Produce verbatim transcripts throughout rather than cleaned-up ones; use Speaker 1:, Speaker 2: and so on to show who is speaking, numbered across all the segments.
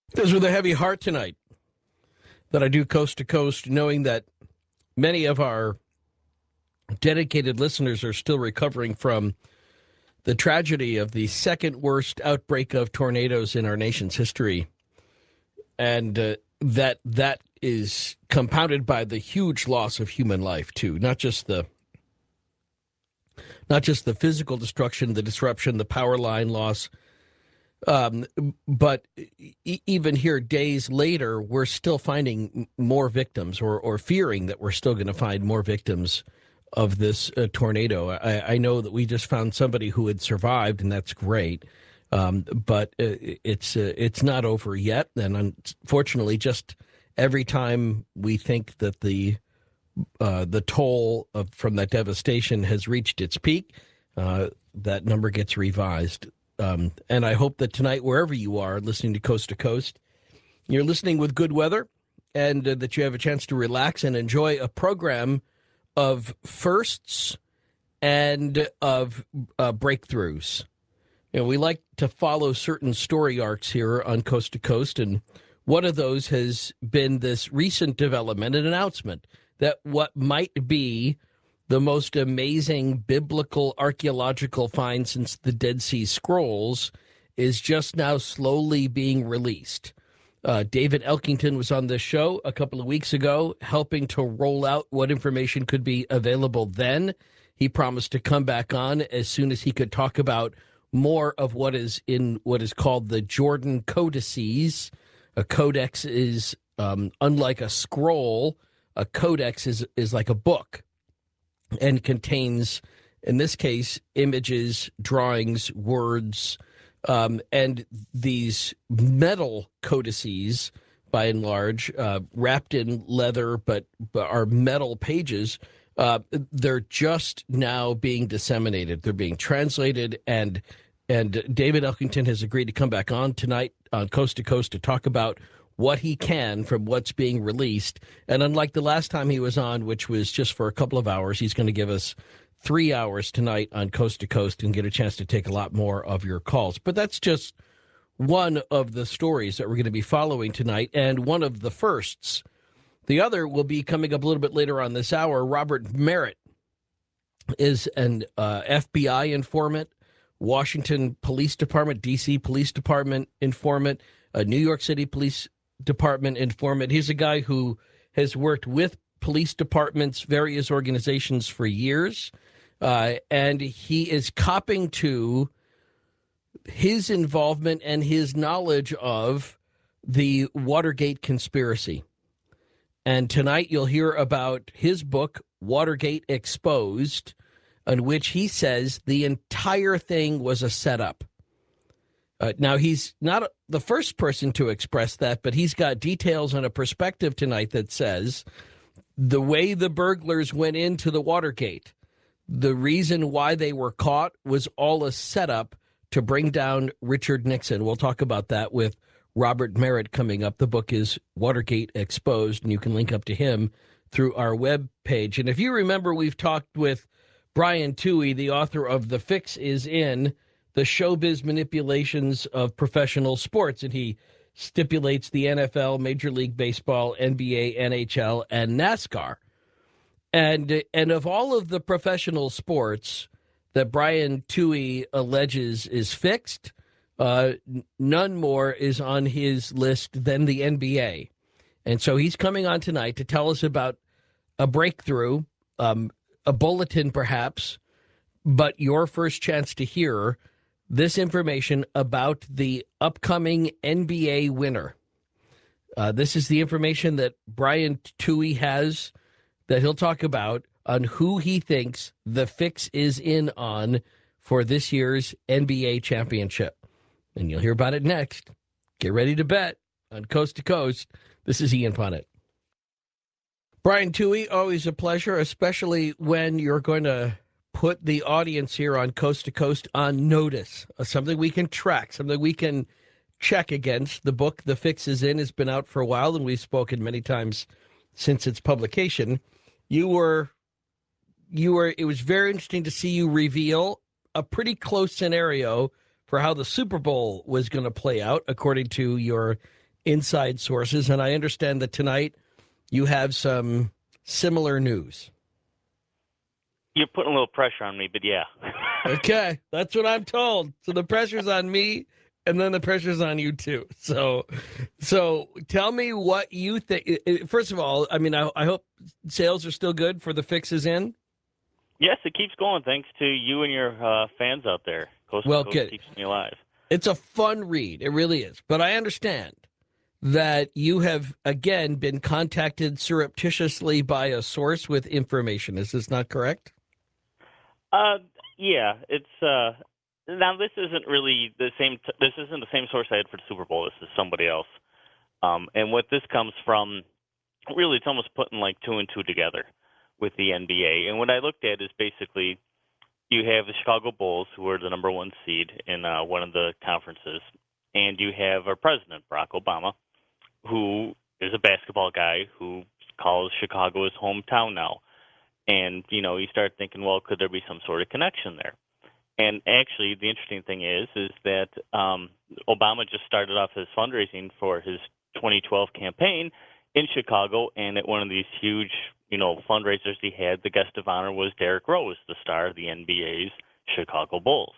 Speaker 1: It was with a heavy heart tonight that I do Coast to Coast, knowing that many of our dedicated listeners are still recovering from the tragedy of the second worst outbreak of tornadoes in our nation's history. And uh, that that is compounded by the huge loss of human life, too, not just the not just the physical destruction, the disruption, the power line loss. Um, but e- even here, days later, we're still finding more victims, or, or fearing that we're still going to find more victims of this uh, tornado. I, I know that we just found somebody who had survived, and that's great. Um, but uh, it's uh, it's not over yet, and unfortunately, just every time we think that the uh, the toll of, from that devastation has reached its peak, uh, that number gets revised. Um, and I hope that tonight, wherever you are listening to Coast to Coast, you're listening with good weather, and uh, that you have a chance to relax and enjoy a program of firsts and of uh, breakthroughs. You know, we like to follow certain story arcs here on Coast to Coast, and one of those has been this recent development, an announcement that what might be the most amazing biblical archaeological find since the Dead Sea Scrolls is just now slowly being released. Uh, David Elkington was on this show a couple of weeks ago, helping to roll out what information could be available then. He promised to come back on as soon as he could talk about more of what is in what is called the Jordan Codices. A codex is, um, unlike a scroll, a codex is, is like a book, and contains, in this case, images, drawings, words, um, and these metal codices, by and large, uh, wrapped in leather, but, but are metal pages. Uh, they're just now being disseminated. They're being translated, and and David Elkington has agreed to come back on tonight on Coast to Coast to talk about what he can from what's being released. And unlike the last time he was on, which was just for a couple of hours, he's going to give us three hours tonight on Coast to Coast and get a chance to take a lot more of your calls. But that's just one of the stories that we're going to be following tonight, and one of the firsts. The other will be coming up a little bit later on this hour. Robert Merritt is an uh, F B I informant, Washington Police Department, D C Police Department informant, a New York City Police Department informant. He's a guy who has worked with police departments, various organizations for years, uh, and he is copping to his involvement and his knowledge of the Watergate conspiracy. And tonight you'll hear about his book, Watergate Exposed, in which he says the entire thing was a setup. Uh, now, he's not the first person to express that, but he's got details and a perspective tonight that says the way the burglars went into the Watergate, the reason why they were caught was all a setup to bring down Richard Nixon. We'll talk about that with Robert Merritt coming up. The book is Watergate Exposed, and you can link up to him through our web page. And if you remember, we've talked with Brian Tuohy, the author of The Fix Is In, the showbiz manipulations of professional sports, and he stipulates the N F L, Major League Baseball, N B A, N H L, and NASCAR. And, and of all of the professional sports that Brian Tuohy alleges is fixed, Uh, none more is on his list than the N B A. And so he's coming on tonight to tell us about a breakthrough, um, a bulletin perhaps, but your first chance to hear this information about the upcoming N B A winner. Uh, this is the information that Brian Tuohy has that he'll talk about on who he thinks the fix is in on for this year's N B A championship. And you'll hear about it next. Get ready to bet on Coast to Coast. This is Ian Punnett. Brian Tuohy, always a pleasure, especially when you're going to put the audience here on Coast to Coast on notice, uh, something we can track, something we can check against. The book, The Fix Is In, has been out for a while, and we've spoken many times since its publication. You were, you were, it was very interesting to see you reveal a pretty close scenario for how the Super Bowl was going to play out, according to your inside sources, and I understand that tonight you have some similar news.
Speaker 2: You're putting a little pressure on me, but yeah.
Speaker 1: Okay, that's what I'm told. So the pressure's on me, and then the pressure's on you too. So, so tell me what you think. First of all, I mean, I, I hope sales are still good for the Fixes In.
Speaker 2: Yes, it keeps going thanks to you and your uh, fans out there. Coast
Speaker 1: Well,
Speaker 2: to Coast
Speaker 1: good.
Speaker 2: keeps me alive.
Speaker 1: It's a fun read. It really is. But I understand that you have, again, been contacted surreptitiously by a source with information. Is this not correct?
Speaker 2: Uh, yeah, it's uh, now this isn't really the same. T- this isn't the same source I had for the Super Bowl. This is somebody else. Um, and what this comes from, really, it's almost putting like two and two together with the N B A. And what I looked at is basically you have the Chicago Bulls, who are the number one seed in uh, one of the conferences, and you have our president, Barack Obama, who is a basketball guy who calls Chicago his hometown now. And, you know, you start thinking, well, could there be some sort of connection there? And actually, the interesting thing is, is that um, Obama just started off his fundraising for his twenty twelve campaign in Chicago, and at one of these huge, you know, fundraisers he had, the guest of honor was Derrick Rose, the star of the N B A's Chicago Bulls.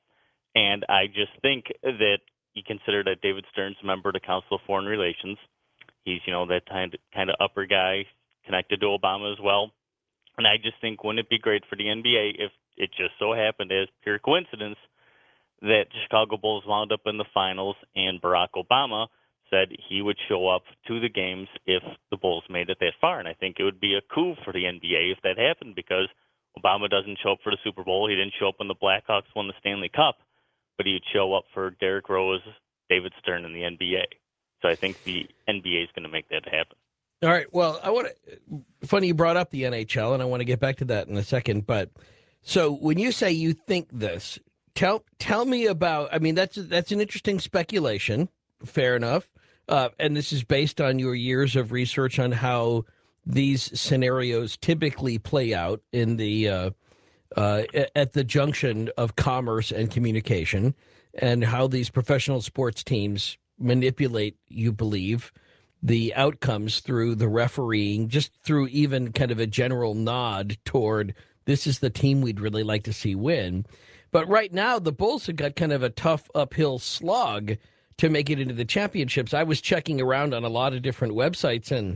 Speaker 2: And I just think that you consider that David Stern's a member of the Council of Foreign Relations. He's, you know, that kind of, kind of upper guy connected to Obama as well. And I just think, wouldn't it be great for the N B A if it just so happened, as pure coincidence, that the Chicago Bulls wound up in the finals and Barack Obama said he would show up to the games if the Bulls made it that far. And I think it would be a coup for the N B A if that happened, because Obama doesn't show up for the Super Bowl. He didn't show up when the Blackhawks won the Stanley Cup, but he'd show up for Derrick Rose, David Stern, and the N B A. So I think the N B A is going to make that happen.
Speaker 1: All right. Well, I want to. Funny you brought up the N H L, and I want to get back to that in a second. But so when you say you think this, tell tell me about. I mean, that's that's an interesting speculation. Fair enough. Uh, and this is based on your years of research on how these scenarios typically play out in the uh, uh, at the junction of commerce and communication, and how these professional sports teams manipulate, you believe, the outcomes through the refereeing, just through even kind of a general nod toward this is the team we'd really like to see win. But right now, the Bulls have got kind of a tough uphill slog to make it into the championships. I was checking around on a lot of different websites, and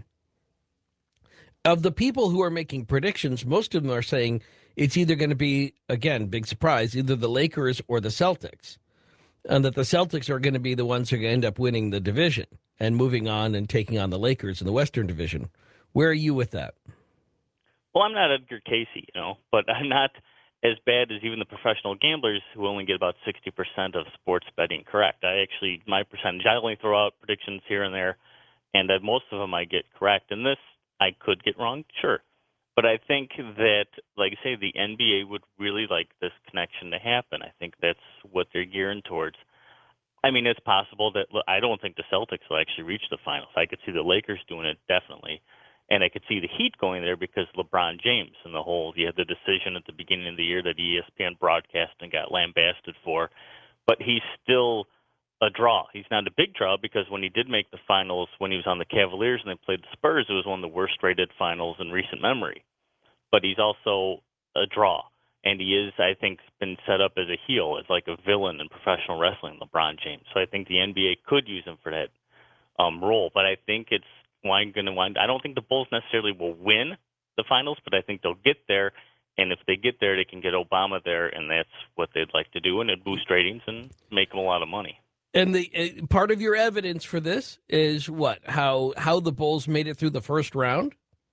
Speaker 1: of the people who are making predictions, most of them are saying it's either going to be, again, big surprise, either the Lakers or the Celtics, and that the Celtics are going to be the ones who are going to end up winning the division and moving on and taking on the Lakers in the Western Division. Where are you with that?
Speaker 2: Well, I'm not Edgar Casey, you know, but I'm not as bad as even the professional gamblers who only get about sixty percent of sports betting correct. I actually, my percentage, I only throw out predictions here and there, and that most of them I get correct. And this, I could get wrong, sure. But I think that, like I say, the N B A would really like this connection to happen. I think that's what they're gearing towards. I mean, it's possible that I don't think the Celtics will actually reach the finals. I could see the Lakers doing it, definitely. And I could see the Heat going there because LeBron James and the whole, you had the decision at the beginning of the year that E S P N broadcast and got lambasted for. But he's still a draw. He's not a big draw because when he did make the finals, when he was on the Cavaliers and they played the Spurs, it was one of the worst-rated finals in recent memory. But he's also a draw. And he is, I think, been set up as a heel, as like a villain in professional wrestling, LeBron James. So I think the N B A could use him for that um, role. But I think it's going to wind. I don't think the Bulls necessarily will win the finals, but I think they'll get there. And if they get there, they can get Obama there, and that's what they'd like to do, and it'd boost ratings and make them a lot of money.
Speaker 1: And the uh, part of your evidence for this is what? How how the Bulls made it through the first round?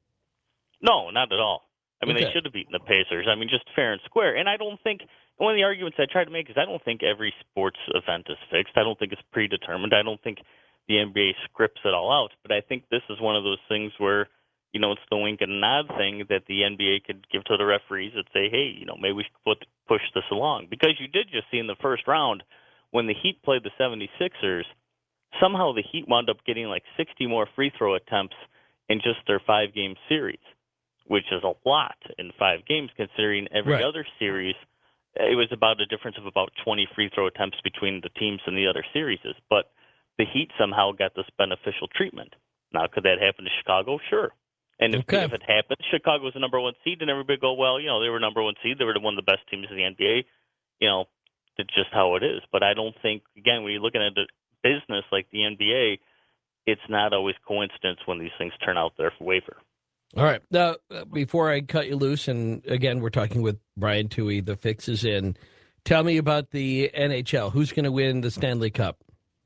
Speaker 2: No, not at all. I mean,
Speaker 1: Okay.
Speaker 2: they should have beaten the Pacers. I mean, just fair and square. And I don't think one of the arguments I tried to make is I don't think every sports event is fixed. I don't think it's predetermined. I don't think the N B A scripts it all out. But I think this is one of those things where, you know, it's the wink and nod thing that the N B A could give to the referees that say, hey, you know, maybe we should put, push this along. Because you did just see in the first round when the Heat played the seventy-sixers, somehow the Heat wound up getting like sixty more free throw attempts in just their five-game series, which is a lot in five games considering every
Speaker 1: Right.
Speaker 2: other series, it was about a difference of about twenty free throw attempts between the teams in the other series. But the Heat somehow got this beneficial treatment. Now, could that happen to Chicago? Sure. And if,
Speaker 1: Okay.
Speaker 2: if it happened, Chicago was the number one seed, and everybody go, well, you know, they were number one seed. They were one of the best teams in the N B A. You know, it's just how it is. But I don't think, again, when you're looking at a business like the N B A, it's not always coincidence when these things turn out there for waiver.
Speaker 1: All right. Now, uh, before I cut you loose, and again, we're talking with Brian Tuohy, the fix is in. Tell me about the N H L. Who's going to win the Stanley Cup?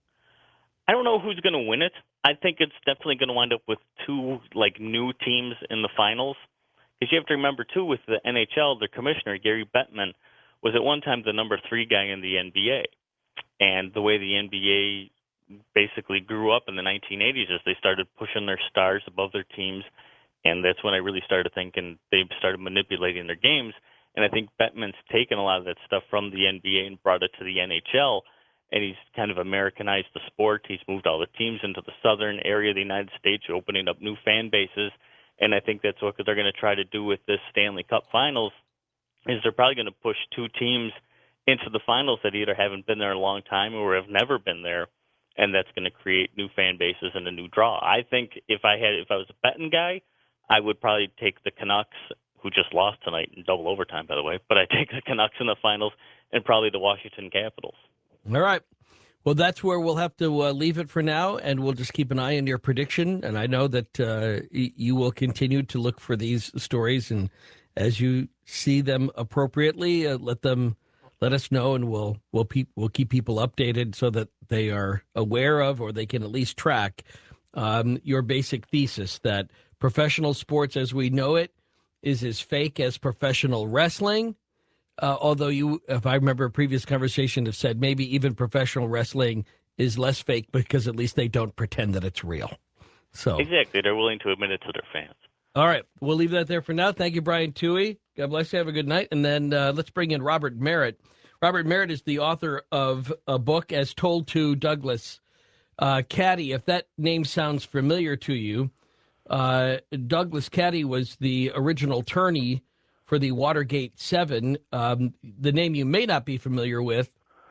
Speaker 2: I don't know who's going to win it. I think it's definitely going to wind up with two like new teams in the finals. Because you have to remember, too, with the N H L, the commissioner, Gary Bettman, was at one time the number three guy in the N B A. And the way the N B A basically grew up in the nineteen eighties is they started pushing their stars above their teams. And that's when I really started thinking they started manipulating their games. And I think Bettman's taken a lot of that stuff from the N B A and brought it to the N H L. And he's kind of Americanized the sport. He's moved all the teams into the southern area of the United States, opening up new fan bases. And I think that's what they're going to try to do with this Stanley Cup Finals, is they're probably going to push two teams into the finals that either haven't been there a long time or have never been there, and that's going to create new fan bases and a new draw. I think if I had, if I was a betting guy, I would probably take the Canucks, who just lost tonight in double overtime, by the way, but I take the Canucks in the finals and probably the Washington Capitals.
Speaker 1: All right. Well, that's where we'll have to uh, leave it for now, and we'll just keep an eye on your prediction. And I know that uh, y- you will continue to look for these stories, and as you see them appropriately, uh, let them let us know, and we'll we'll pe- we'll keep people updated so that they are aware of, or they can at least track um, your basic thesis that professional sports as we know it is as fake as professional wrestling. Uh, although you, if I remember a previous conversation, have said maybe even professional wrestling is less fake because at least they don't pretend that it's real. So
Speaker 2: exactly, they're willing to admit it to their fans.
Speaker 1: All right, we'll leave that there for now. Thank you, Brian Tuohy. God bless you. Have a good night. And then uh, let's bring in Robert Merritt. Robert Merritt is the author of a book, As Told to Douglas uh, Caddy. If that name sounds familiar to you, uh, Douglas Caddy was the original attorney for the Watergate Seven. Um, the name you may not be familiar with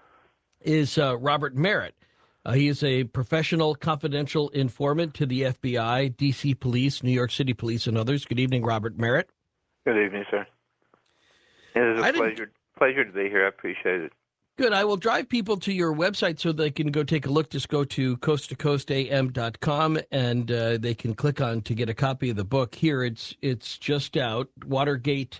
Speaker 1: is uh, Robert Merritt. Uh, he is a professional confidential informant to the F B I, D C Police, New York City Police, and others. Good evening, Robert Merritt.
Speaker 3: Good evening, sir. It is a pleasure, pleasure to be here. I appreciate it.
Speaker 1: Good. I will drive people to your website so they can go take a look. Just go to coast to coast a m dot com, and uh, they can click on to get a copy of the book. Here, it's it's just out, Watergate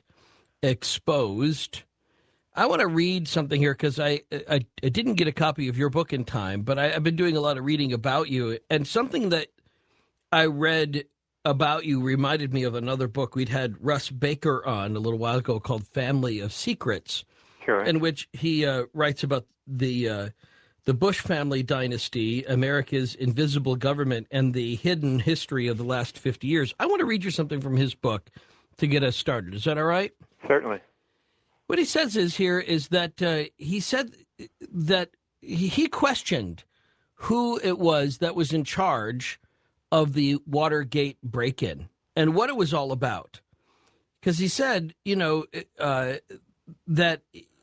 Speaker 1: Exposed. I want to read something here because I, I I didn't get a copy of your book in time, but I, I've been doing a lot of reading about you, and something that I read about you reminded me of another book. We'd had Russ Baker on a little while ago called Family of Secrets,
Speaker 3: Sure.
Speaker 1: in which he uh, writes about the uh, the Bush family dynasty, America's invisible government, and the hidden history of the last fifty years. I want to read you something from his book to get us started. Is that all right?
Speaker 3: Certainly.
Speaker 1: What he says is here is that uh, he said that he, he questioned who it was that was in charge of the Watergate break-in and what it was all about. Because he said, you know, uh, that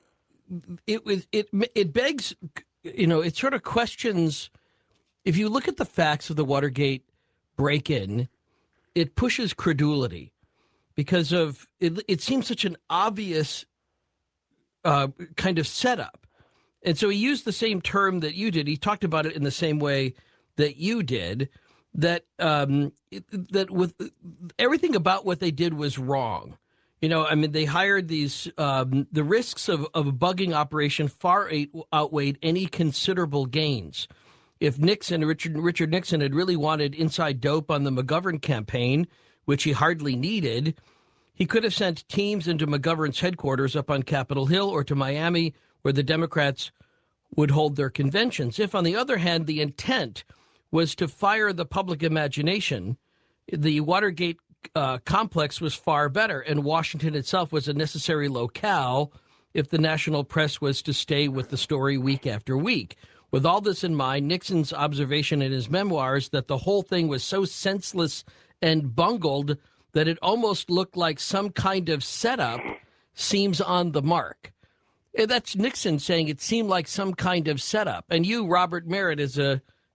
Speaker 1: it was it it begs, you know, it sort of questions. If you look at the facts of the Watergate break-in, it pushes credulity because of it. It seems such an obvious uh, kind of setup, and so he used the same term that you did. He talked about it in the same way that you did. That um, it, that with everything about what they did was wrong. You know, I mean, they hired these, um, the risks of, of a bugging operation far outweighed any considerable gains. If Nixon, Richard, Richard Nixon had really wanted inside dope on the McGovern campaign, which he hardly needed, he could have sent teams into McGovern's headquarters up on Capitol Hill or to Miami, where the Democrats would hold their conventions. If, on the other hand, the intent was to fire the public imagination, the Watergate Uh, complex was far better, and Washington itself was a necessary locale if the national press was to stay with the story week after week. With all this in mind, Nixon's observation in his memoirs that the whole thing was so senseless and bungled that it almost looked like some kind of setup seems on the mark. That's Nixon saying it seemed like some kind of setup. And you, Robert Merritt, as a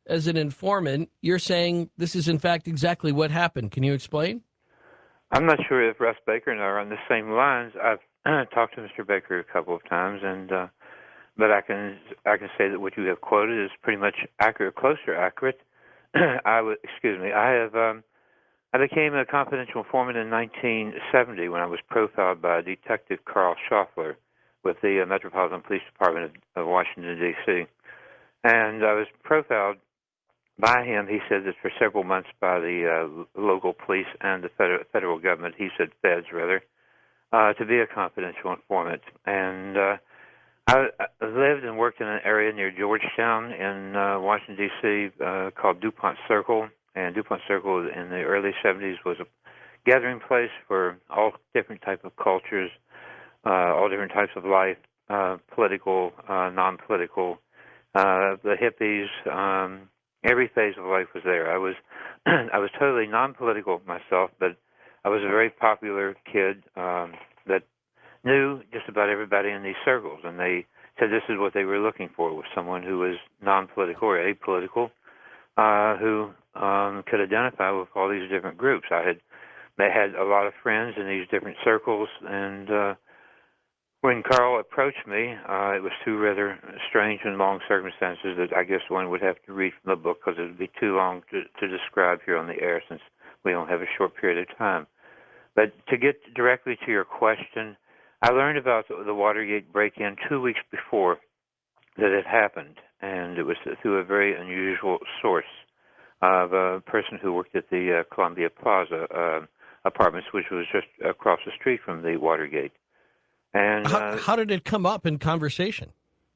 Speaker 1: as an informant, you're saying this is, in fact, exactly what happened. Can you explain?
Speaker 3: I'm not sure if Russ Baker and I are on the same lines. I've talked to Mister Baker a couple of times, and uh, but I can I can say that what you have quoted is pretty much accurate, close to accurate. I would excuse me. I have um, I became a confidential informant in nineteen seventy when I was profiled by Detective Carl Schaffler with the uh, Metropolitan Police Department of, of Washington D C And I was profiled by him. He said that for several months by the uh, local police and the federal, federal government, he said feds rather, uh, to be a confidential informant. And uh, I, I lived and worked in an area near Georgetown in uh, Washington, D C uh, called DuPont Circle. And DuPont Circle in the early seventies was a gathering place for all different types of cultures, uh, all different types of life, uh, political, uh, non-political, uh, the hippies, um, every phase of life was there. I was I was totally non-political myself, but I was a very popular kid um, that knew just about everybody in these circles, and they said this is what they were looking for, was someone who was non-political or apolitical, uh, who um, could identify with all these different groups. I had they had a lot of friends in these different circles, and uh, when Carl approached me, uh, it was two rather strange and long circumstances that I guess one would have to read from the book because it would be too long to, to describe here on the air since we don't have a short period of time. But to get directly to your question, I learned about the Watergate break-in two weeks before that it happened, and it was through a very unusual source of a person who worked at the uh, Columbia Plaza uh, apartments, which was just across the street from the Watergate. And
Speaker 1: how,
Speaker 3: uh,
Speaker 1: how did it come up in conversation?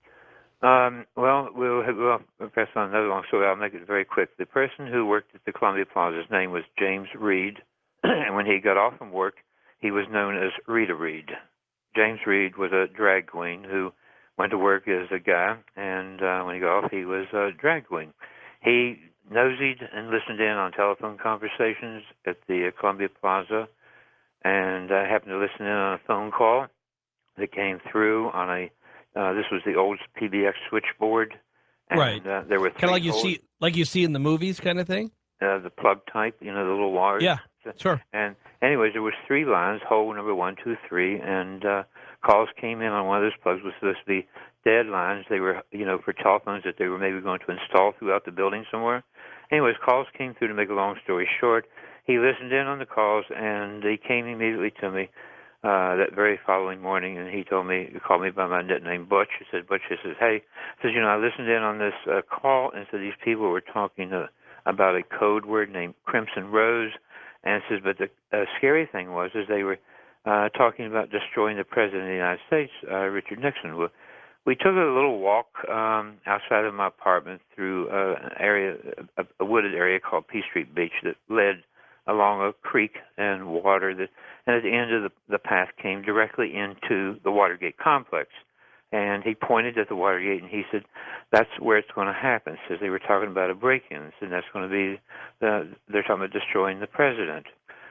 Speaker 3: Um, well, we'll, we'll press on another long story. I'll make it very quick. The person who worked at the Columbia Plaza, his name was James Reed, and when he got off from work, he was known as Rita Reed. James Reed was a drag queen who went to work as a guy, and uh, when he got off, he was a drag queen. He noseyed and listened in on telephone conversations at the uh, Columbia Plaza, and I uh, happened to listen in on a phone call that came through on a uh, this was the old P B X switchboard, and,
Speaker 1: right?
Speaker 3: Uh, there were
Speaker 1: kind of like you
Speaker 3: holes,
Speaker 1: see, like you see in the movies, kind of thing.
Speaker 3: Uh, the plug type, you know, the little wires.
Speaker 1: Yeah, sure.
Speaker 3: And anyways, there was three lines, hole number one, two, three, and uh, calls came in on one of those plugs was supposed to be dead lines. They were, you know, for telephones that they were maybe going to install throughout the building somewhere. Anyways, calls came through. To make a long story short, he listened in on the calls, and he came immediately to me uh, that very following morning, and he told me, he called me by my nickname, Butch. He said, Butch, he says, hey, he says, you know, I listened in on this uh, call, and so these people were talking uh, about a code word named Crimson Rose, and it says, but the uh, scary thing was, is they were uh, talking about destroying the President of the United States, uh, Richard Nixon. Well, we took a little walk um, outside of my apartment through uh, an area, a, a wooded area called P Street Beach that led along a creek and water that, and at the end of the, the path came directly into the Watergate complex. And he pointed at the Watergate and he said, that's where it's going to happen. He says they were talking about a break-in, and that's going to be, the, they're talking about destroying the president.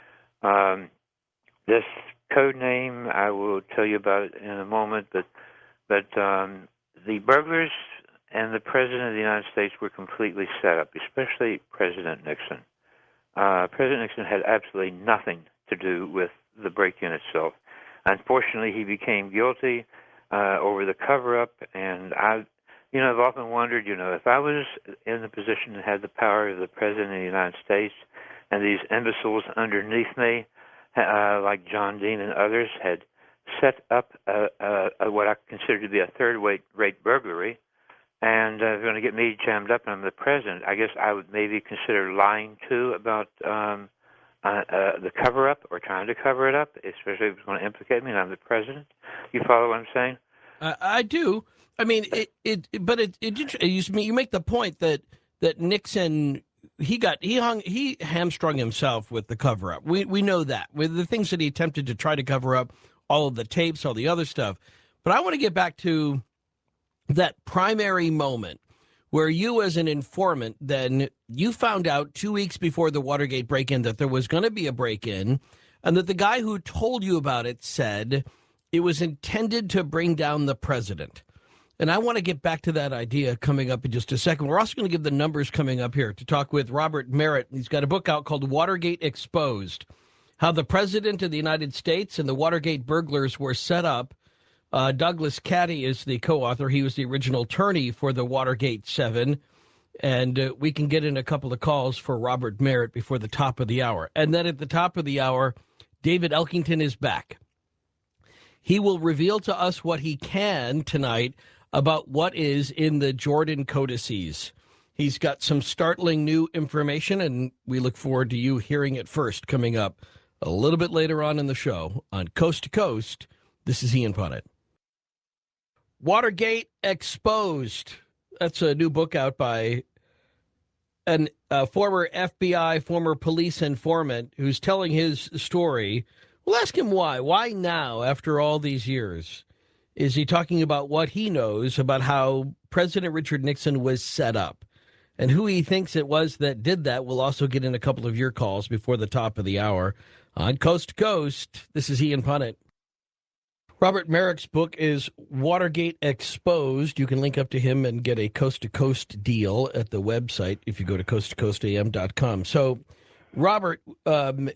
Speaker 3: Um, this code name, I will tell you about it in a moment, but but um, the burglars and the President of the United States were completely set up, especially President Nixon. Uh, President Nixon had absolutely nothing to do with the break-in itself. Unfortunately, he became guilty uh, over the cover-up, and I, you know, I've often wondered, you know, if I was in the position that had the power of the President of the United States, and these imbeciles underneath me, uh, like John Dean and others, had set up a, a, a, what I consider to be a third-rate rate burglary, and uh, going to get me jammed up and I'm the president, I guess I would maybe consider lying, too, about um, uh, uh, the cover-up or trying to cover it up, especially if it's going to implicate me and I'm the president. You follow what I'm saying?
Speaker 1: Uh, I do. I mean, it, it but it, it, it you, you make the point that, that Nixon, he got, he hung, he hamstrung himself with the cover-up. We, we know that. With the things that he attempted to try to cover up, all of the tapes, all the other stuff. But I want to get back to that primary moment where you as an informant, then you found out two weeks before the Watergate break-in that there was going to be a break-in, and that the guy who told you about it said it was intended to bring down the president. And I want to get back to that idea coming up in just a second. We're also going to give the numbers coming up here to talk with Robert Merritt. He's got a book out called Watergate Exposed, How the President of the United States and the Watergate Burglars Were Set Up. Uh, Douglas Caddy is the co-author. He was the original attorney for the Watergate Seven. And uh, we can get in a couple of calls for Robert Merritt before the top of the hour. And then at the top of the hour, David Elkington is back. He will reveal to us what he can tonight about what is in the Jordan codices. He's got some startling new information, and we look forward to you hearing it first coming up a little bit later on in the show on Coast to Coast. This is Ian Punnett. Watergate Exposed. That's a new book out by an uh, former F B I, former police informant who's telling his story. We'll ask him why. Why now, after all these years? Is he talking about what he knows about how President Richard Nixon was set up? And who he thinks it was that did that? We'll also get in a couple of your calls before the top of the hour on Coast to Coast. This is Ian Punnett. Robert Merrick's book is Watergate Exposed. You can link up to him and get a coast-to-coast deal at the website if you go to coast to coast a m dot com. So, Robert, um,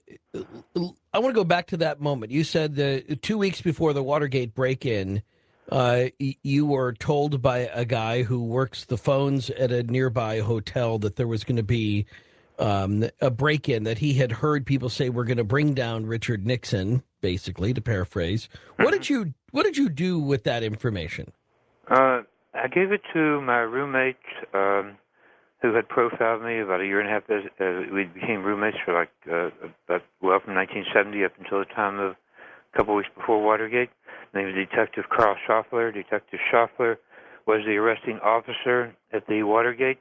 Speaker 1: I want to go back to that moment. You said that two weeks before the Watergate break-in, uh, you were told by a guy who works the phones at a nearby hotel that there was going to be um, a break-in, that he had heard people say we're going to bring down Richard Nixon, basically, to paraphrase. What did you What did you do with that information?
Speaker 3: Uh, I gave it to my roommate, um, who had profiled me about a year and a half. As, uh, we became roommates for like uh, about well from nineteen seventy up until the time of a couple weeks before Watergate. His name was Detective Carl Schaffler. Detective Schaffler was the arresting officer at the Watergate,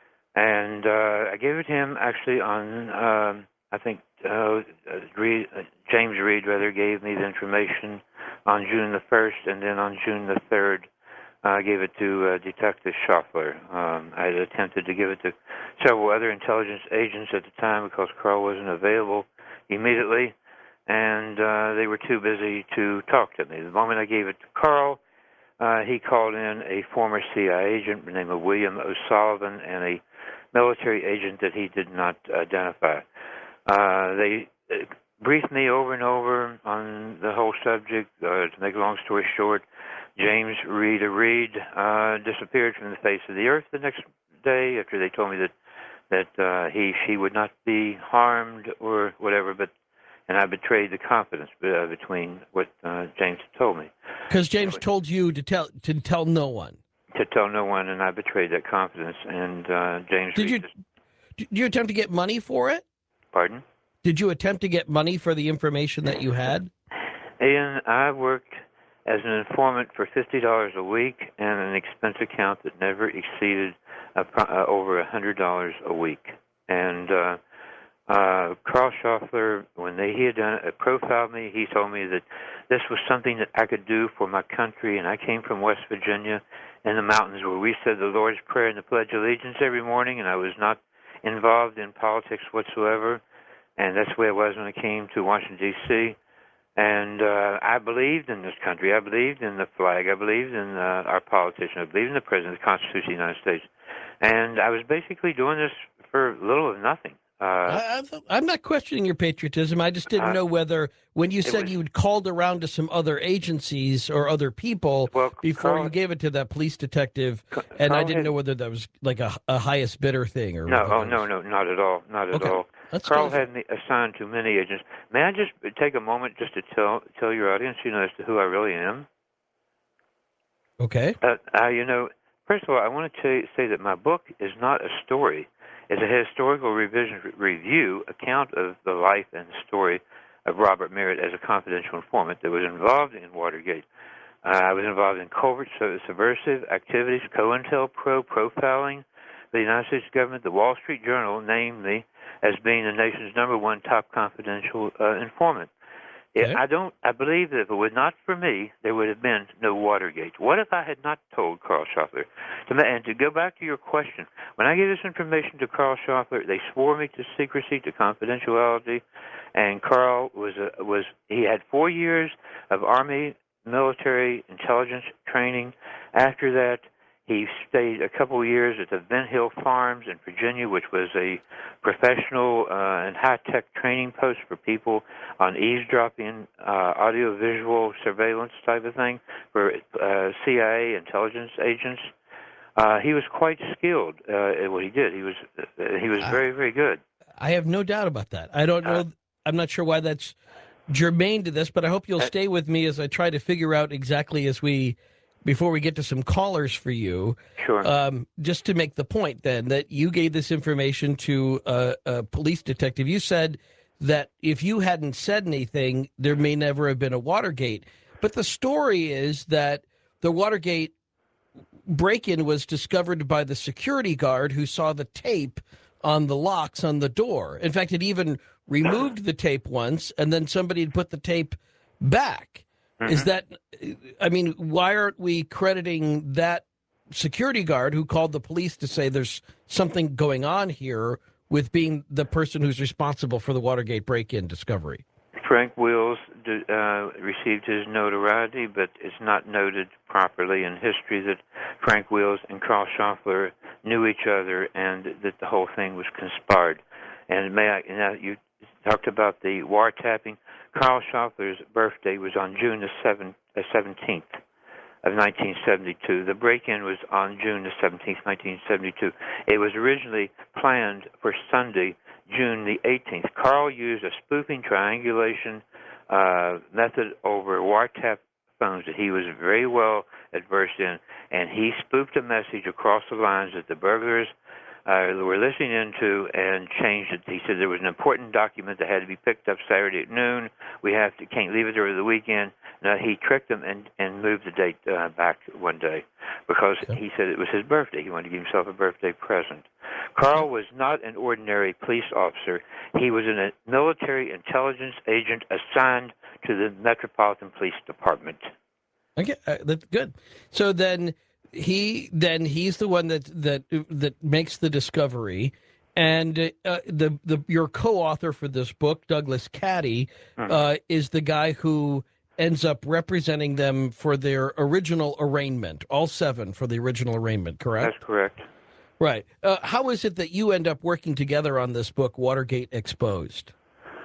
Speaker 3: and uh, I gave it to him actually on um, I think uh, Reed, uh, James Reed rather gave me the information on June the first, and then on June the third. I gave it to uh, Detective Schaffler. Um, I had attempted to give it to several other intelligence agents at the time because Carl wasn't available immediately, and uh, they were too busy to talk to me. The moment I gave it to Carl, uh, he called in a former C I A agent named William O'Sullivan and a military agent that he did not identify. Uh, they uh, briefed me over and over on the whole subject. Uh, to make a long story short, James Reed Reed uh, disappeared from the face of the earth the next day after they told me that that uh, he she would not be harmed or whatever. But and I betrayed the confidence uh, between what uh, James had told me.
Speaker 1: Because James told you to tell to tell no one.
Speaker 3: To tell no one, and I betrayed that confidence. And uh, James.
Speaker 1: Did
Speaker 3: Reed
Speaker 1: you
Speaker 3: just,
Speaker 1: did you attempt to get money for it?
Speaker 3: Pardon?
Speaker 1: Did you attempt to get money for the information that you had?
Speaker 3: Ian, I worked as an informant for fifty dollars a week and an expense account that never exceeded uh, uh, over one hundred dollars a week. And uh, uh, Carl Schaffler, when they, he had done uh, profiled me, he told me that this was something that I could do for my country. And I came from West Virginia in the mountains where we said the Lord's Prayer and the Pledge of Allegiance every morning, and I was not involved in politics whatsoever. And that's the way it was when I came to Washington, D C And uh, I believed in this country. I believed in the flag. I believed in uh, our politicians. I believed in the President, the Constitution of the United States. And I was basically doing this for little or nothing. Uh,
Speaker 1: I, I, I'm not questioning your patriotism. I just didn't uh, know whether, when you said was, you had called around to some other agencies or other people
Speaker 3: well,
Speaker 1: before
Speaker 3: Carl,
Speaker 1: you gave it to that police detective,
Speaker 3: Carl
Speaker 1: and I didn't
Speaker 3: had,
Speaker 1: know whether that was like a, a highest bidder thing or.
Speaker 3: No, oh
Speaker 1: was...
Speaker 3: no, no, not at all, not at
Speaker 1: okay.
Speaker 3: all.
Speaker 1: That's
Speaker 3: Carl
Speaker 1: totally...
Speaker 3: had me assigned to many agents. May I just take a moment just to tell tell your audience, you know, as to who I really am?
Speaker 1: Okay.
Speaker 3: Uh, uh, you know, first of all, I want to tell you, say that my book is not a story. It's a historical revision review account of the life and story of Robert Merritt as a confidential informant that was involved in Watergate. Uh, I was involved in covert subversive activities, COINTELPRO, profiling the United States government. The Wall Street Journal named me as being the nation's number one top confidential uh, informant.
Speaker 1: Okay.
Speaker 3: I don't. I believe that if it was not for me, there would have been no Watergate. What if I had not told Carl Schaffler? And to go back to your question, when I gave this information to Carl Schaffler, they swore me to secrecy, to confidentiality, and Carl was a, was he had four years of Army military intelligence training. After that, he stayed a couple of years at the Vent Hill Farms in Virginia, which was a professional uh, and high-tech training post for people on eavesdropping, uh, audio-visual surveillance type of thing for uh, C I A intelligence agents. Uh, he was quite skilled uh, at what he did. He was uh, he was very, very good.
Speaker 1: I have no doubt about that. I don't know. Uh, I'm not sure why that's germane to this, but I hope you'll uh, stay with me as I try to figure out exactly as we, before we get to some callers for you.
Speaker 3: Sure.
Speaker 1: Um, just to make the point then that you gave this information to a, a police detective. You said that if you hadn't said anything, there may never have been a Watergate. But the story is that the Watergate break-in was discovered by the security guard who saw the tape on the locks on the door. In fact, it even removed the tape once, and then somebody had put the tape back. Mm-hmm. Is that, I mean, why aren't we crediting that security guard who called the police to say there's something going on here with being the person who's responsible for the Watergate break-in discovery?
Speaker 3: Frank Wills uh, received his notoriety, but it's not noted properly in history that Frank Wills and Carl Schaffler knew each other and that the whole thing was conspired. And may I, now you talked about the wiretapping. Carl Schaffler's birthday was on June the seventeenth of nineteen seventy-two. The break-in was on June the seventeenth, nineteen seventy-two. It was originally planned for Sunday, June the eighteenth. Carl used a spoofing triangulation uh, method over wiretap phones that he was very well adversed in, and he spoofed a message across the lines that the burglars uh, were listening into and changed it. He said there was an important document that had to be picked up Saturday at noon. We have to can't leave it over the weekend. Now, he tricked them and, and moved the date uh, back one day because okay. he said it was his birthday. He wanted to give himself a birthday present. Carl was not an ordinary police officer. He was a military intelligence agent assigned to the Metropolitan Police Department.
Speaker 1: Okay, uh, that's good. So then he then he's the one that that that makes the discovery, and uh, the the your co-author for this book, Douglas Caddy, mm-hmm. uh, is the guy who ends up representing them for their original arraignment, all seven for the original arraignment. Correct?
Speaker 3: That's correct.
Speaker 1: Right. Uh, how is it that you end up working together on this book, Watergate Exposed?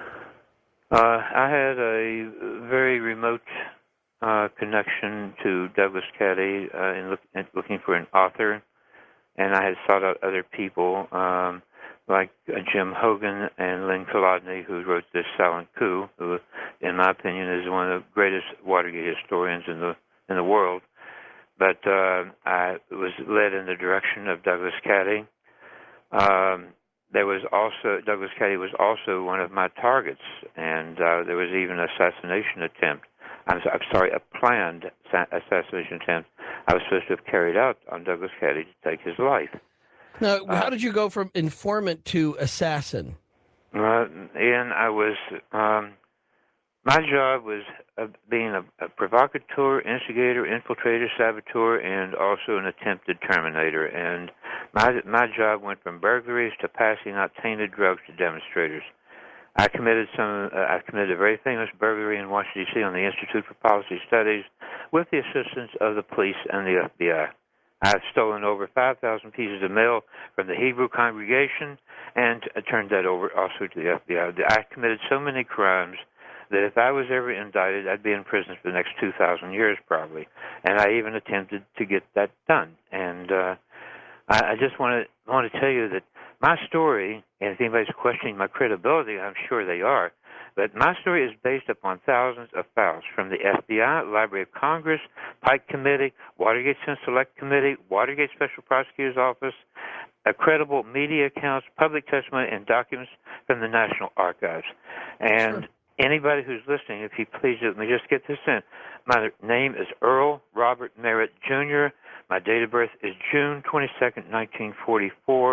Speaker 3: Uh, I had a very remote uh, connection to Douglas Caddy uh, in, look, in looking for an author, and I had sought out other people um, like uh, Jim Hogan and Lynn Kolodny, who wrote this Silent Coup, who, in my opinion, is one of the greatest Watergate historians in the in the world. But uh, I was led in the direction of Douglas Caddy. Um, there was also Douglas Caddy was also one of my targets, and uh, there was even an assassination attempt. I'm, I'm sorry, a planned assassination attempt I was supposed to have carried out on Douglas Caddy to take his life.
Speaker 1: Now,
Speaker 3: uh,
Speaker 1: how did you go from informant to assassin?
Speaker 3: Uh, Ian, I was. Um, My job was uh, being a, a provocateur, instigator, infiltrator, saboteur, and also an attempted terminator. And my my job went from burglaries to passing out tainted drugs to demonstrators. I committed some. Uh, I committed a very famous burglary in Washington, D C on the Institute for Policy Studies with the assistance of the police and the F B I. I've stolen over five thousand pieces of mail from the Hebrew congregation and uh, turned that over also to the F B I. I committed so many crimes that if I was ever indicted, I'd be in prison for the next two thousand years probably. And I even attempted to get that done. And uh, I, I just want to want to tell you that my story, and if anybody's questioning my credibility, I'm sure they are, but my story is based upon thousands of files from the F B I, Library of Congress, Pike Committee, Watergate Senate Select Committee, Watergate Special Prosecutor's Office, credible media accounts, public testimony, and documents from the National Archives. And sure. Anybody who's listening, if you please, let me just get this in. My name is Earl Robert Merritt, Junior My date of birth is June twenty-second, nineteen forty-four.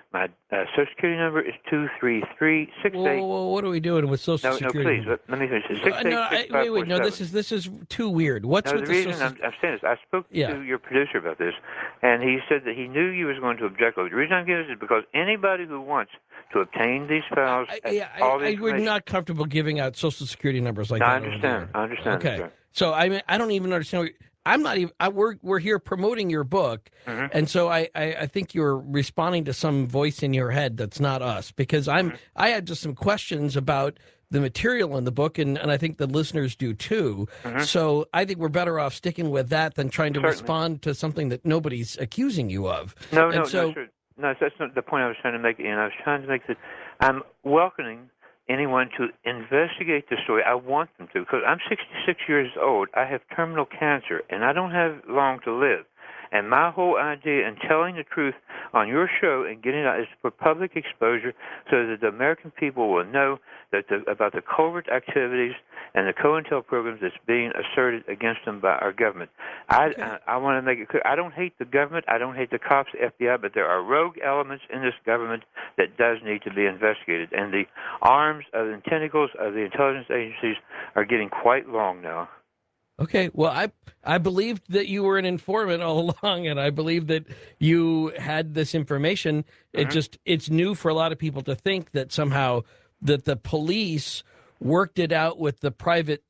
Speaker 3: My uh, Social Security number is two three three six
Speaker 1: Whoa,
Speaker 3: eight.
Speaker 1: whoa, whoa, what are we doing with Social
Speaker 3: No, no,
Speaker 1: Security?
Speaker 3: please. Let, let me finish. It's six
Speaker 1: Uh,
Speaker 3: eight
Speaker 1: no,
Speaker 3: six
Speaker 1: I,
Speaker 3: five
Speaker 1: wait,
Speaker 3: four
Speaker 1: wait, no, this
Speaker 3: seven.
Speaker 1: is this is too weird. What's
Speaker 3: No,
Speaker 1: with
Speaker 3: the
Speaker 1: the
Speaker 3: reason
Speaker 1: Social?
Speaker 3: I'm, I'm saying this, I spoke
Speaker 1: Yeah.
Speaker 3: to your producer about this, and he said that he knew you was going to object. The reason I'm giving this is because anybody who wants to obtain these files,
Speaker 1: I, yeah,
Speaker 3: all the
Speaker 1: I, I, we're
Speaker 3: information.
Speaker 1: not comfortable giving out Social Security numbers like
Speaker 3: No, I
Speaker 1: that over the
Speaker 3: understand.
Speaker 1: air.
Speaker 3: I understand.
Speaker 1: Okay,
Speaker 3: Sir.
Speaker 1: so I mean, I don't even understand. What, I'm not even. I, we're we're here promoting your book,
Speaker 3: Mm-hmm.
Speaker 1: and so I, I I think you're responding to some voice in your head that's not us, because I'm
Speaker 3: Mm-hmm.
Speaker 1: I had just some questions about the material in the book, and, and I think the listeners do too.
Speaker 3: Mm-hmm.
Speaker 1: So I think we're better off sticking with that than trying to
Speaker 3: Certainly.
Speaker 1: respond to something that nobody's accusing you of.
Speaker 3: No,
Speaker 1: and
Speaker 3: no,
Speaker 1: so,
Speaker 3: no, sir. No, that's not the point I was trying to make. And I was trying to make that I'm welcoming anyone to investigate the story. I want them to, because I'm sixty-six years old. I have terminal cancer, and I don't have long to live. And my whole idea in telling the truth on your show and getting it out is for public exposure, so that the American people will know that the, about the covert activities and the COINTEL programs that's being asserted against them by our government. I,
Speaker 1: Okay.
Speaker 3: I, I want to make it clear. I don't hate the government. I don't hate the cops, F B I, but there are rogue elements in this government that does need to be investigated. And the arms of the tentacles of the intelligence agencies are getting quite long now.
Speaker 1: Okay, well, I I believed that you were an informant all along, and I believe that you had this information. It
Speaker 3: Mhm.
Speaker 1: just it's new for a lot of people to think that somehow that the police worked it out with the private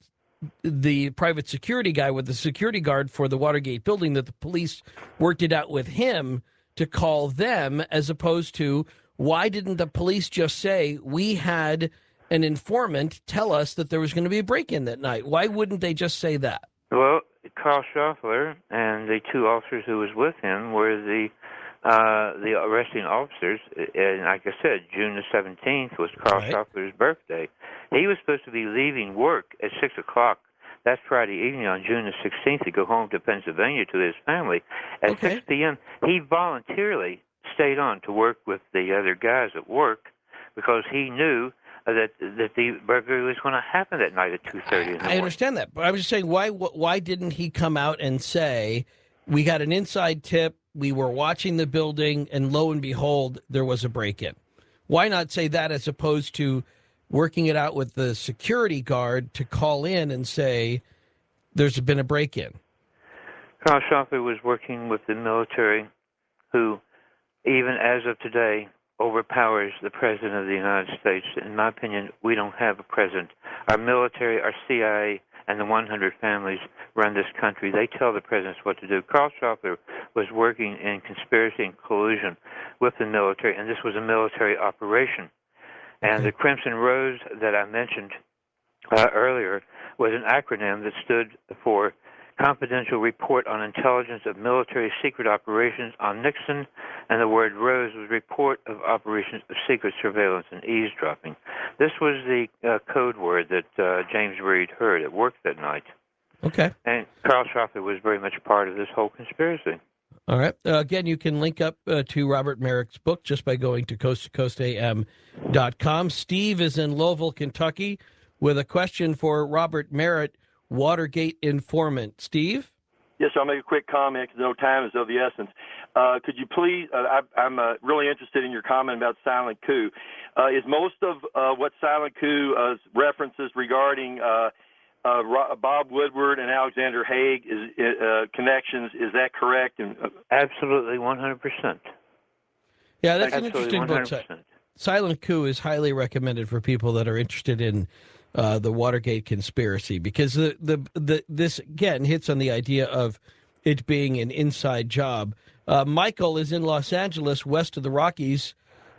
Speaker 1: the private security guy, with the security guard for the Watergate building, that the police worked it out with him to call them, as opposed to, why didn't the police just say, we had an informant tell us that there was going to be a break-in that night? Why wouldn't they just say that?
Speaker 3: Well, Carl Schaffler and the two officers who was with him were the uh, the arresting officers. And like I said, June the seventeenth was Carl
Speaker 1: Right.
Speaker 3: Schaffler's birthday. He was supposed to be leaving work at six o'clock that Friday evening on June the sixteenth to go home to Pennsylvania to his family. At
Speaker 1: Okay.
Speaker 3: six p.m., he voluntarily stayed on to work with the other guys at work because he knew that that the burglary was going to happen that night at two thirty in the
Speaker 1: I
Speaker 3: morning.
Speaker 1: understand that, but I was just saying, why why didn't he come out and say, we got an inside tip, we were watching the building, and lo and behold, there was a break-in? Why not say that, as opposed to working it out with the security guard to call in and say, there's been a break-in?
Speaker 3: Carl Schaffler was working with the military, who, even as of today, overpowers the President of the United States. In my opinion, we don't have a president. Our military, our C I A, and the one hundred families run this country. They tell the presidents what to do. Carl Schaffler was working in conspiracy and collusion with the military, and this was a military operation. And
Speaker 1: Okay.
Speaker 3: the Crimson Rose that I mentioned uh, earlier was an acronym that stood for Confidential Report on Intelligence of Military Secret Operations on Nixon, and the word ROSE was Report of Operations of Secret Surveillance and Eavesdropping. This was the uh, code word that uh, James Reed heard at work that night.
Speaker 1: Okay.
Speaker 3: And Carl Schaffler was very much part of this whole conspiracy.
Speaker 1: All right. Uh, again, you can link up uh, to Robert Merrick's book just by going to coast to coast a m dot com. Steve is in Louisville, Kentucky, with a question for Robert Merritt, Watergate informant. Steve?
Speaker 4: Yes, I'll make a quick comment because no time is of the essence. Uh, could you please, uh, I, I'm uh, really interested in your comment about silent coup. Uh, is most of uh, what silent coup uh, references regarding uh, uh, Bob Woodward and Alexander Haig is, uh, connections, is that correct? And, uh,
Speaker 3: Absolutely, one hundred percent.
Speaker 1: Yeah, that's an
Speaker 3: Absolutely,
Speaker 1: interesting
Speaker 3: one
Speaker 1: book.
Speaker 3: hundred percent.
Speaker 1: Silent Coup is highly recommended for people that are interested in uh, the Watergate conspiracy, because the, the the this again hits on the idea of it being an inside job. Uh, Michael is in Los Angeles, west of the Rockies,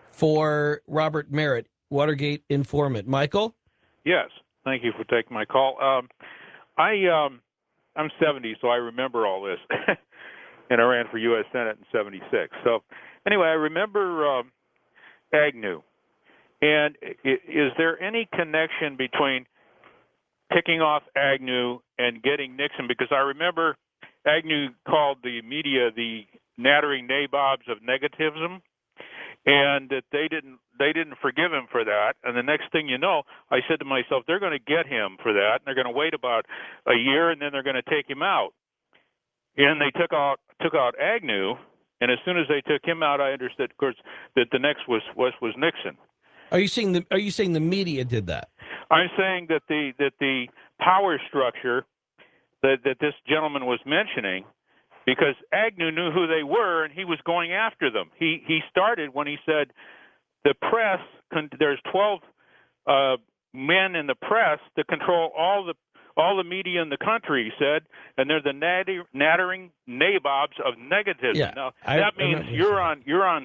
Speaker 1: for Robert Merritt, Watergate informant. Michael?
Speaker 5: Yes, thank you for taking my call. Um, I um, I'm seventy, so I remember all this, and I ran for U S Senate in seventy-six. So anyway, I remember um, Agnew. And is there any connection between picking off Agnew and getting Nixon? Because I remember Agnew called the media the nattering nabobs of negativism, and that they didn't they didn't forgive him for that. And the next thing you know, I said to myself, they're going to get him for that, and they're going to wait about a year, and then they're going to take him out. And they took out took out Agnew, And as soon as they took him out, I understood, of course, that the next was was, was Nixon.
Speaker 1: Are you saying the Are you saying the media did that?
Speaker 5: I'm saying that the that the power structure that that this gentleman was mentioning, because Agnew knew who they were and he was going after them. He he started when he said the press. There's twelve uh, men in the press that control all the all the media in the country, he said, and they're the natter, nattering nabobs of negativism.
Speaker 1: Yeah,
Speaker 5: now
Speaker 1: I,
Speaker 5: that means you're on you're on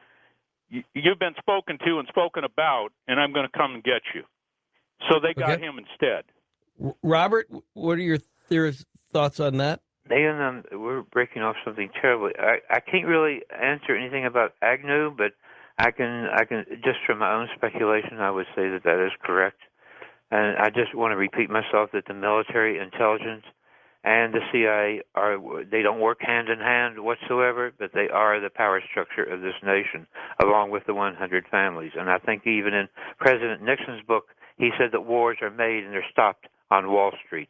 Speaker 5: you've been spoken to and spoken about, and I'm going to come and get you. So they got
Speaker 1: okay.
Speaker 5: him instead.
Speaker 1: Robert, what are your th- thoughts on that?
Speaker 3: Nathan, um, we're breaking off something terribly. I, I can't really answer anything about Agnew, but I can I can just from my own speculation, I would say that that is correct. And I just want to repeat myself that the military intelligence and the C I A are they don't work hand in hand whatsoever, but they are the power structure of this nation, along with the one hundred families. And I think even in President Nixon's book, he said that wars are made and they're stopped on Wall Street.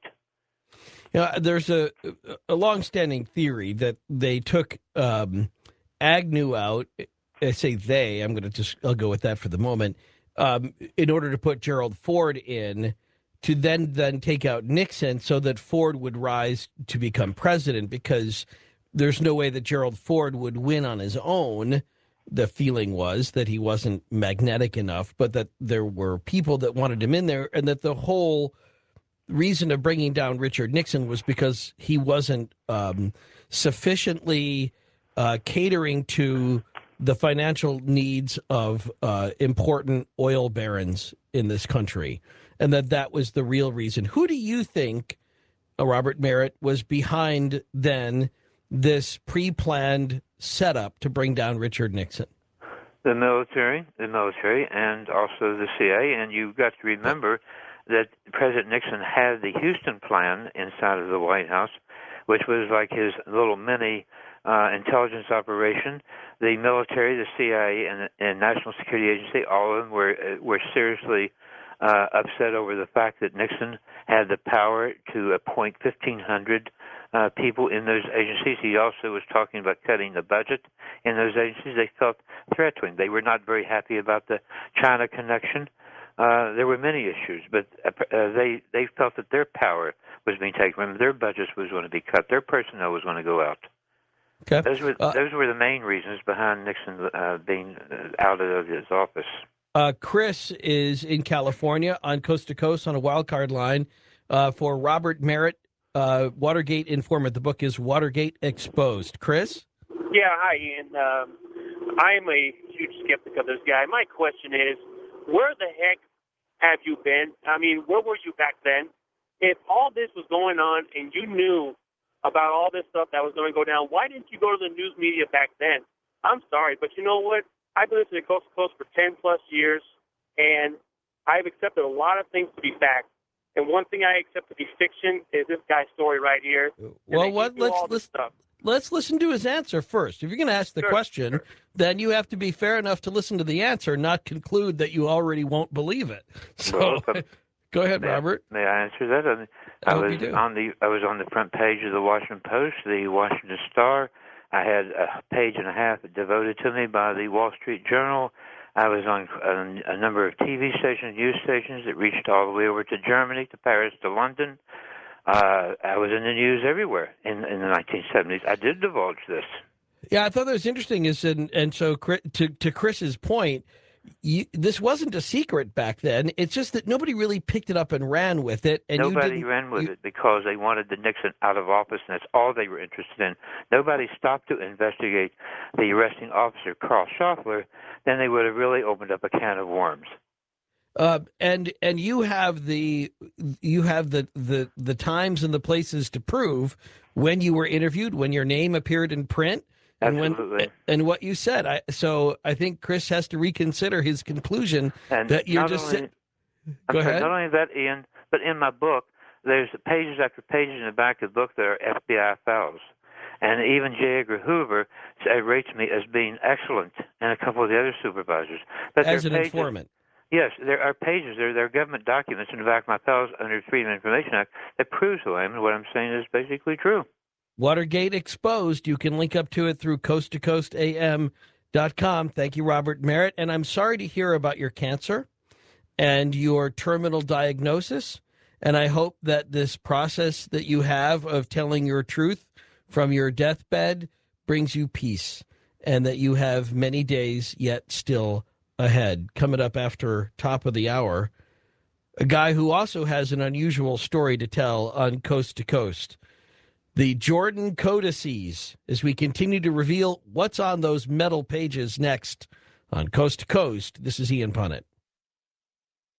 Speaker 1: You know, there's a a longstanding theory that they took um, Agnew out. I say they. I'm going to just I'll go with that for the moment. Um, in order to put Gerald Ford in, to then then take out Nixon, so that Ford would rise to become president. Because there's no way that Gerald Ford would win on his own. The feeling was that he wasn't magnetic enough, but that there were people that wanted him in there, and that the whole reason of bringing down Richard Nixon was because he wasn't um, sufficiently uh, catering to the financial needs of uh, important oil barons in this country, and that that was the real reason. Who do you think, uh, Robert Merritt, was behind then this pre-planned setup to bring down Richard Nixon?
Speaker 3: The military, the military, and also the C I A. And you've got to remember that President Nixon had the Houston Plan inside of the White House, which was like his little mini uh, intelligence operation. The military, the C I A, and, and National Security Agency, all of them were were seriously uh, upset over the fact that Nixon had the power to appoint fifteen hundred uh, people in those agencies. He also was talking about cutting the budget in those agencies. They felt threat to him. They were not very happy about the China connection. Uh, there were many issues, but uh, they they felt that their power was being taken from them. Their budgets was going to be cut. Their personnel was going to go out.
Speaker 1: Okay.
Speaker 3: Those were
Speaker 1: uh,
Speaker 3: those were the main reasons behind Nixon uh, being out of his office.
Speaker 1: Uh, Chris is in California on Coast to Coast on a wild card line uh, for Robert Merritt, uh, Watergate Informant. The book is Watergate Exposed. Chris?
Speaker 6: Yeah, hi, Ian. Um, I'm a huge skeptic of this guy. My question is, where the heck have you been? I mean, where were you back then? If all this was going on and you knew about all this stuff that was going to go down, why didn't you go to the news media back then? I'm sorry, but you know what? I've been listening to Coast to Coast for ten plus years, and I've accepted a lot of things to be fact. And one thing I accept to be fiction is this guy's story right here.
Speaker 1: Well, what? Let's let's let's listen to his answer first. If you're going to ask the
Speaker 6: sure,
Speaker 1: question,
Speaker 6: sure.
Speaker 1: then you have to be fair enough to listen to the answer, not conclude that you already won't believe it. So,
Speaker 3: well,
Speaker 1: go ahead,
Speaker 3: may,
Speaker 1: Robert.
Speaker 3: May I answer that? I,
Speaker 1: I,
Speaker 3: I
Speaker 1: hope
Speaker 3: was
Speaker 1: you do.
Speaker 3: on the I was on the front page of the Washington Post, the Washington Star. I had a page and a half devoted to me by the Wall Street Journal. I was on a, a number of T V stations, news stations that reached all the way over to Germany, to Paris, to London. Uh, I was in the news everywhere in, in the nineteen seventies. I did divulge this.
Speaker 1: Yeah, I thought that was interesting. Is and and so to to Chris's point, you, this wasn't a secret back then. It's just that nobody really picked it up and ran with it. And
Speaker 3: nobody
Speaker 1: you
Speaker 3: ran with
Speaker 1: you,
Speaker 3: it because they wanted the Nixon out of office, and that's all they were interested in. Nobody stopped to investigate the arresting officer, Carl Schaffler. Then they would have really opened up a can of worms.
Speaker 1: Uh, and and you have the you have the, the the times and the places to prove when you were interviewed, when your name appeared in print, and
Speaker 3: Absolutely.
Speaker 1: when and what you said. I so I think Chris has to reconsider his conclusion
Speaker 3: and
Speaker 1: that you're just.
Speaker 3: Only,
Speaker 1: Sit-
Speaker 3: I'm
Speaker 1: Go
Speaker 3: sorry,
Speaker 1: ahead.
Speaker 3: Not only that, Ian, but in my book, there's pages after pages in the back of the book that are F B I files. And even J. Edgar Hoover rates me as being excellent, and a couple of the other supervisors. But
Speaker 1: As an
Speaker 3: pages,
Speaker 1: informant.
Speaker 3: Yes, there are pages, there, there are government documents in the back of my files under the Freedom of Information Act that proves who I am, and what I'm saying is basically true.
Speaker 1: Watergate Exposed. You can link up to it through coast to coast a m dot com. Thank you, Robert Merritt. And I'm sorry to hear about your cancer and your terminal diagnosis. And I hope that this process that you have of telling your truth from your deathbed brings you peace, and that you have many days yet still ahead. Coming up after top of the hour, a guy who also has an unusual story to tell on Coast to Coast. The Jordan Codices, as we continue to reveal what's on those metal pages next on Coast to Coast. This is Ian Punnett.